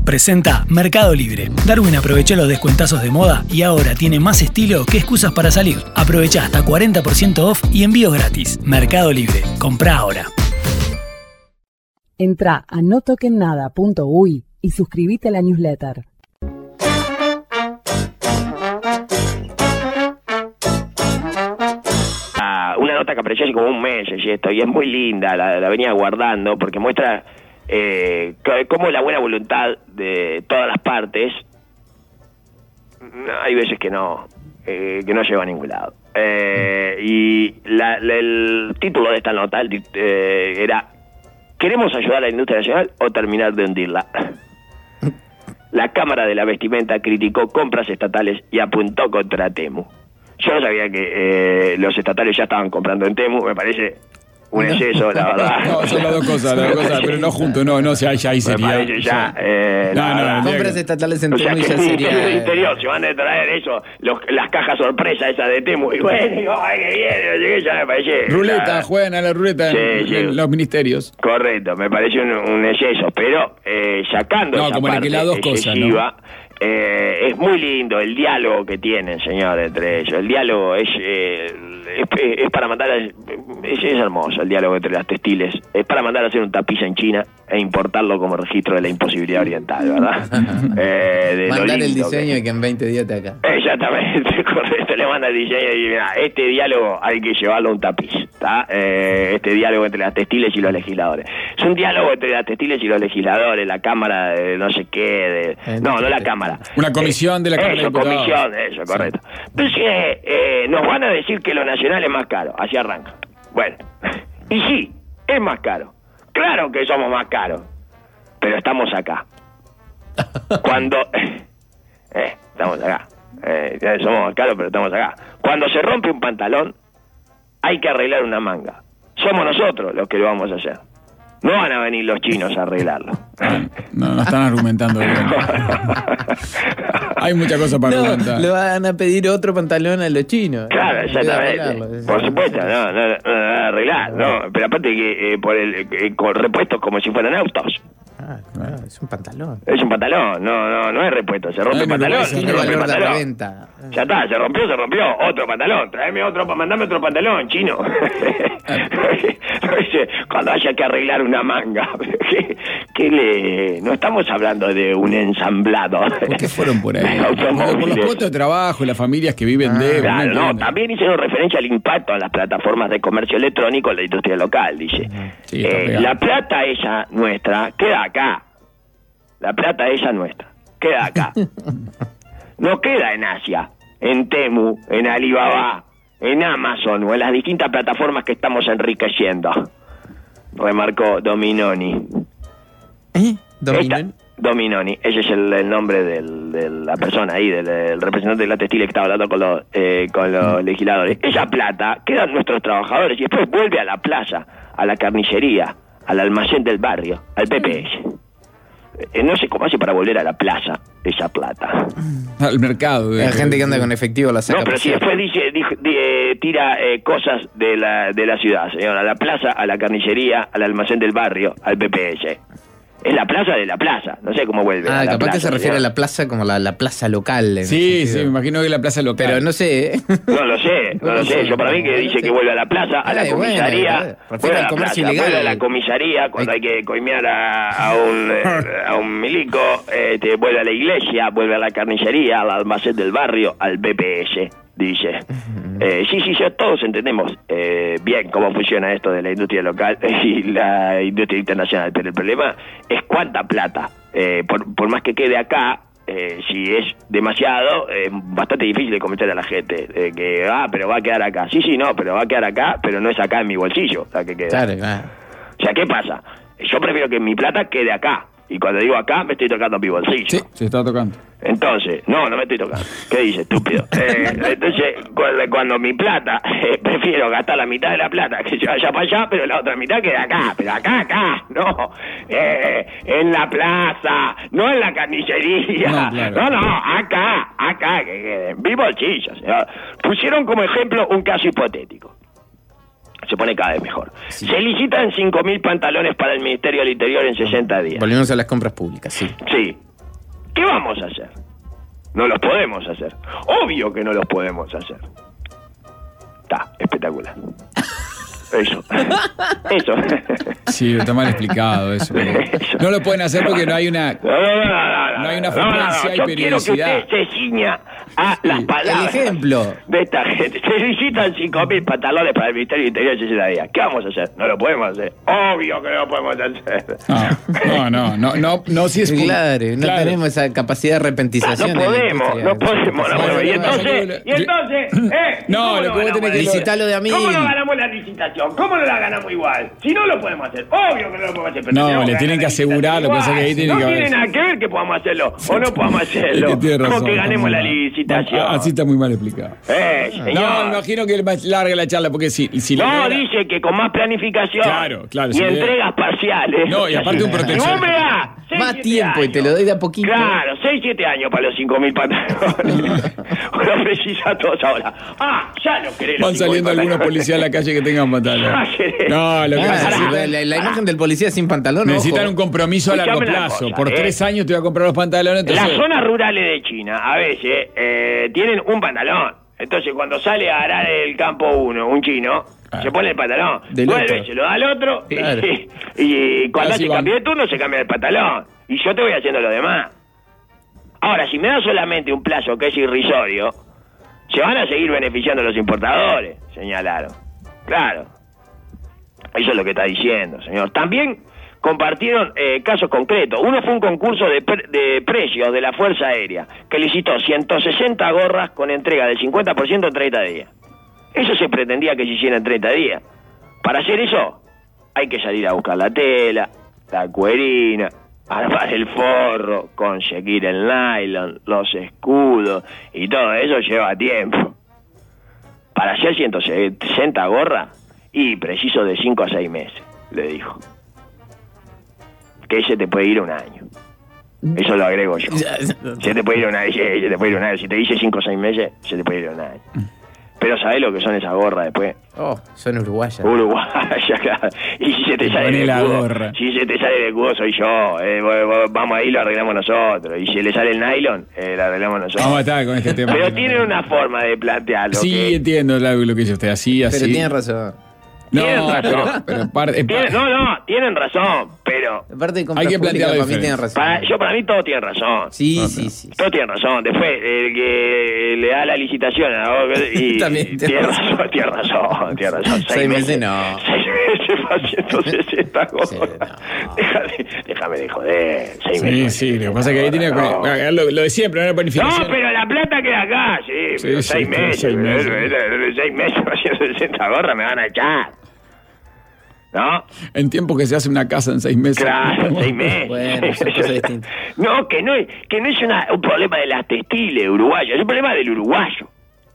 presenta Mercado Libre. Darwin aprovechó los descuentazos de moda y ahora tiene más estilo que excusas para salir. Aprovecha hasta 40% off y envío gratis. Mercado Libre. Comprá ahora. Entrá a notokennada.uy y suscríbete a la newsletter. Una nota que apareció hace como un mes y es muy linda, la venía guardando porque muestra cómo la buena voluntad de todas las partes hay veces que no lleva a ningún lado. Y el título de esta nota era ¿queremos ayudar a la industria nacional o terminar de hundirla? La Cámara de la Vestimenta criticó compras estatales y apuntó contra Temu. Yo no sabía que los estatales ya estaban comprando en Temu, me parece un exceso, la verdad. No, son las dos cosas, pero no juntos, no, ya ahí sería. Me parece ya, no, compras estatales en o sea, Temu que ya sería... del interior se van a traer eso, las cajas sorpresa esas de Temu, y bueno, digo, ay, que viene, ya me parece... Ruleta, juegan a la ruleta en los ministerios. Correcto, me parece un exceso, pero sacando esa como parte las dos cosas, excesiva, es muy lindo el diálogo que tienen, señores, entre ellos. El diálogo es para mandar es hermoso el diálogo entre las textiles. Es para mandar a hacer un tapiz en China e importarlo como registro de la imposibilidad oriental, ¿verdad? Mandar el diseño y que en 20 días te acá. Exactamente, correcto. Le manda el diseño y mira, este diálogo hay que llevarlo a un tapiz, ¿está? Este diálogo entre las textiles y los legisladores. Es un diálogo entre las textiles y los legisladores, la Cámara de no sé qué, no la Cámara. Una comisión de la Cámara de Diputados. Comisión, correcto. Entonces, nos van a decir que lo nacional es más caro, así arranca. Bueno, y sí, es más caro. Claro que somos más caros, pero estamos acá. Cuando... estamos acá. Somos más caros, pero estamos acá. Cuando se rompe un pantalón, hay que arreglar una manga. Somos nosotros los que lo vamos a hacer. No van a venir los chinos a arreglarlo. No están argumentando bien. Hay muchas cosas para argumentar. Le van a pedir otro pantalón a los chinos. Claro, exactamente. Por supuesto, no arreglar, no. Pero aparte que con repuestos como si fueran autos. Es un pantalón. Es un pantalón, no es repuesto, se rompe el pantalón. Tiene valor de reventa. Ya está, se rompió, otro pantalón. Mandame otro pantalón, chino. Cuando haya que arreglar una manga. No estamos hablando de un ensamblado. ¿Por qué fueron por ahí? Por los puestos de trabajo y las familias que viven de... Claro, también hicieron referencia al impacto en las plataformas de comercio electrónico en la industria local, dice. Sí, la plata esa nuestra queda acá. La plata esa nuestra queda acá. No queda en Asia, en Temu, en Alibaba, en Amazon o en las distintas plataformas que estamos enriqueciendo. Remarcó Dominoni. Dominoni, ese es el nombre de la persona ahí, del representante de la textil que estaba hablando con los legisladores. Esa plata queda en nuestros trabajadores y después vuelve a la plaza, a la carnicería, al almacén del barrio, al PPS. No sé cómo hace para volver a la plaza esa plata. Al mercado. La gente que anda con efectivo la saca. No, pero si después tira cosas de la ciudad, señor, a la plaza, a la carnicería, al almacén del barrio, al PPS. Es la plaza de la plaza, no sé cómo vuelve. Capaz plaza, que se refiere a la plaza como la plaza local. Sí, me imagino que es la plaza local. Pero no sé, No lo sé. Yo para mí que dice que vuelve a la plaza, a la comisaría, refiere al comercio ilegal. Vuelve a la comisaría cuando hay que coimear a un milico, vuelve a la iglesia, vuelve a la carnicería, al almacén del barrio, al BPS, dice. Sí, ya todos entendemos bien cómo funciona esto de la industria local y la industria internacional, pero el problema es cuánta plata, por más que quede acá, si es demasiado, es bastante difícil de convencer a la gente pero va a quedar acá. Sí, no, pero va a quedar acá, pero no es acá en mi bolsillo la que queda. Claro. O sea, ¿qué pasa? Yo prefiero que mi plata quede acá. Y cuando digo acá, me estoy tocando mi bolsillo. Sí, se está tocando. Entonces, no me estoy tocando. ¿Qué dice, estúpido? Entonces, cuando mi plata, prefiero gastar la mitad de la plata que se vaya para allá, pero la otra mitad queda acá. Pero acá, no. En la plaza, no en la carnicería. No, claro. No, acá, que quede. Mi bolsillo, señor. Pusieron como ejemplo un caso hipotético. Se pone cada vez mejor. Sí. Se licitan 5.000 pantalones para el Ministerio del Interior en 60 días. Volvemos a las compras públicas, sí. Sí. ¿Qué vamos a hacer? No los podemos hacer. Obvio que no los podemos hacer. Está espectacular. Eso. Sí, está mal explicado eso. No lo pueden hacer porque no hay una... No hay una frecuencia y periodicidad. Yo quiero que usted se ciña a las palabras. El ejemplo de esta gente. Se licitan 5.000 pantalones para el Ministerio del Interior de 60 días. ¿Qué vamos a hacer? No lo podemos hacer. Obvio que no lo podemos hacer. No, si es claro, no tenemos esa capacidad de repentización. No podemos. Y entonces, no, lo que vos tenés que licitarlo de a mí. ¿Cómo no ganamos la licitación? ¿Cómo no la ganamos igual? Si no lo podemos hacer. Obvio que no lo podemos hacer. Pero no, le tienen que asegurar, lo que pasa que ahí tiene que haber. No tiene nada que ver que podamos hacerlo o no podamos hacerlo. Como que ganemos la licitación. Así está muy mal explicado. Señor. No, me imagino que es larga la charla porque si no, dice que con más planificación y entregas parciales. No, y aparte un protección. Más tiempo y te lo doy de a poquito. Claro, 6-7 años para los 5.000 pantalones. Lo precisa todos ahora. Ya no querés. Van saliendo algunos policías a la calle que tengan pantalones. No, lo que pasa es la imagen del policía sin pantalón. Necesitan un compromiso a largo plazo. Por 3 años te voy a comprar los pantalones. Entonces... Las zonas rurales de China a veces tienen un pantalón. Entonces cuando sale a arar el campo un chino, se pone el pantalón, vuelve, se lo da al otro, claro. y cuando se cambia de turno se cambia el pantalón. Y yo te voy haciendo lo demás. Ahora, si me da solamente un plazo que es irrisorio, se van a seguir beneficiando los importadores, señalaron. Claro. Eso es lo que está diciendo, señor. También compartieron casos concretos. Uno fue un concurso de precios de la Fuerza Aérea, que licitó 160 gorras con entrega del 50% en 30 días. Eso se pretendía que se hiciera en 30 días. Para hacer eso, hay que salir a buscar la tela, la cuerina, armar el forro, conseguir el nylon, los escudos, y todo eso lleva tiempo. Para hacer 160 gorras, y preciso de 5 a 6 meses, le dijo. Que se te puede ir un año. Eso lo agrego yo. Se te puede ir un año, se te puede ir un año. Si te dice 5 o 6 meses, se te puede ir un año. Pero ¿sabés lo que son esas gorras después? Son uruguayas. Uruguayas, claro. Y si se te sale el escudo, si se te sale el escudo soy yo. Vamos ahí, lo arreglamos nosotros. Y si le sale el nylon, lo arreglamos nosotros. Vamos a estar con este tema. Pero tienen una forma de plantearlo. Sí, entiendo lo que dice usted. Así. Pero tiene razón. Tienen razón. Tienen razón, pero hay que plantearlo. Para mí todo tiene razón. Sí. Todo tiene razón. Después, el que le da la licitación y tiene razón. 6 meses no. 6 meses para 160 cosas. Déjame de joder. 6 meses. Sí, lo que pasa es que ahí tiene lo de siempre, no planificación. No, pero la plata queda acá, 6 meses. 6 meses para 160 gorras me van a echar. ¿No? En tiempo que se hace una casa en 6 meses. Claro, 6 meses. Bueno, son cosas distintas. No, que no es un problema de las textiles uruguayas, es un problema del uruguayo.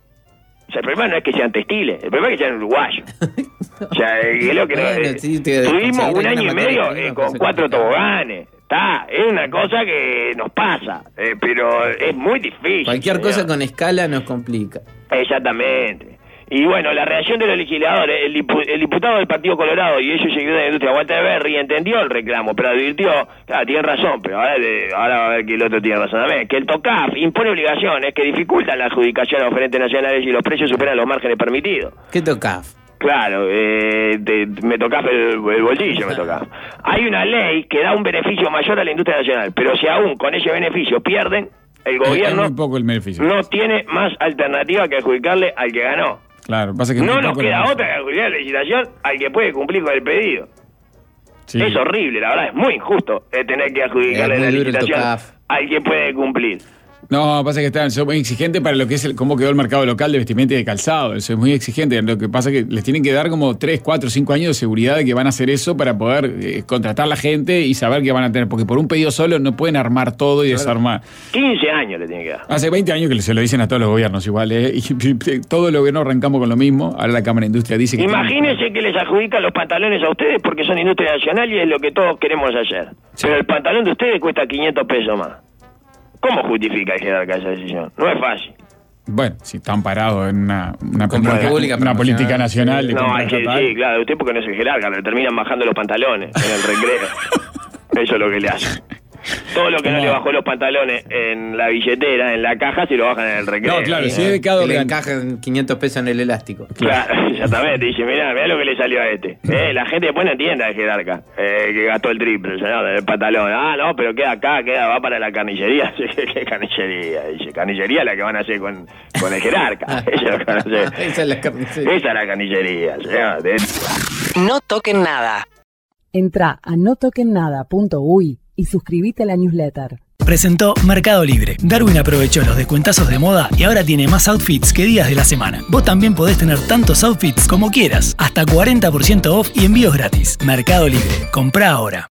O sea, el problema no es que sean textiles, el problema es que sean uruguayos. O sea, es lo que tuvimos un año y medio con 4 toboganes. Es una cosa que nos pasa, pero es muy difícil. Cualquier cosa con escala nos complica. Exactamente. Y bueno, la reacción de los legisladores, el diputado del Partido Colorado y ellos seguidores de la industria, Walter Berry, entendió el reclamo, pero advirtió, claro, tiene razón, pero ahora va a ver que el otro tiene razón también, que el TOCAF impone obligaciones que dificultan la adjudicación a oferentes nacionales y los precios superan los márgenes permitidos. ¿Qué TOCAF? Claro, me tocás el bolsillo, me tocás. Hay una ley que da un beneficio mayor a la industria nacional, pero si aún con ese beneficio pierden, el gobierno muy poco el beneficio. No tiene más alternativa que adjudicarle al que ganó. Claro, pasa que no nos queda otra que adjudicar la licitación al que puede cumplir con el pedido. Sí. Es horrible, la verdad, es muy injusto tener que adjudicarle la licitación al que puede cumplir. No, pasa que son muy exigentes para lo que es cómo quedó el mercado local de vestimenta y de calzado. Eso es muy exigente. Lo que pasa es que les tienen que dar como 3, 4, 5 años de seguridad de que van a hacer eso para poder contratar a la gente y saber que van a tener. Porque por un pedido solo no pueden armar todo y desarmar. 15 años le tienen que dar. Hace 20 años que se lo dicen a todos los gobiernos igual. Y todos los gobiernos arrancamos con lo mismo. Ahora la Cámara de Industria dice que... Imagínense que les adjudican los pantalones a ustedes porque son industria nacional y es lo que todos queremos hacer. Sí. Pero el pantalón de ustedes cuesta 500 pesos más. ¿Cómo justifica el jerarca esa decisión? No es fácil. Bueno, si están parados en una política nacional. No, sí, claro, usted porque no es el jerarca, le terminan bajando los pantalones en el recreo. Eso es lo que le hacen. Todo lo que no le bajó los pantalones en la billetera, en la caja, se lo bajan en el recreo. No, claro, si es de cada le encajan 500 pesos en el elástico. Claro, exactamente. Dice, mirá lo que le salió a este. La gente después no entiende al jerarca, que gastó el triple, el señor, del pantalón. No, pero queda acá, va para la carnicería. ¿Qué carnicería? Dice, carnicería la que van a hacer con el jerarca. Esa es la carnicería. Esa es la carnicería, señor. No toquen nada. Entrá a notokennada.uy y suscríbete a la newsletter. Presentó Mercado Libre. Darwin aprovechó los descuentazos de moda y ahora tiene más outfits que días de la semana. Vos también podés tener tantos outfits como quieras. Hasta 40% off y envíos gratis. Mercado Libre. Comprá ahora.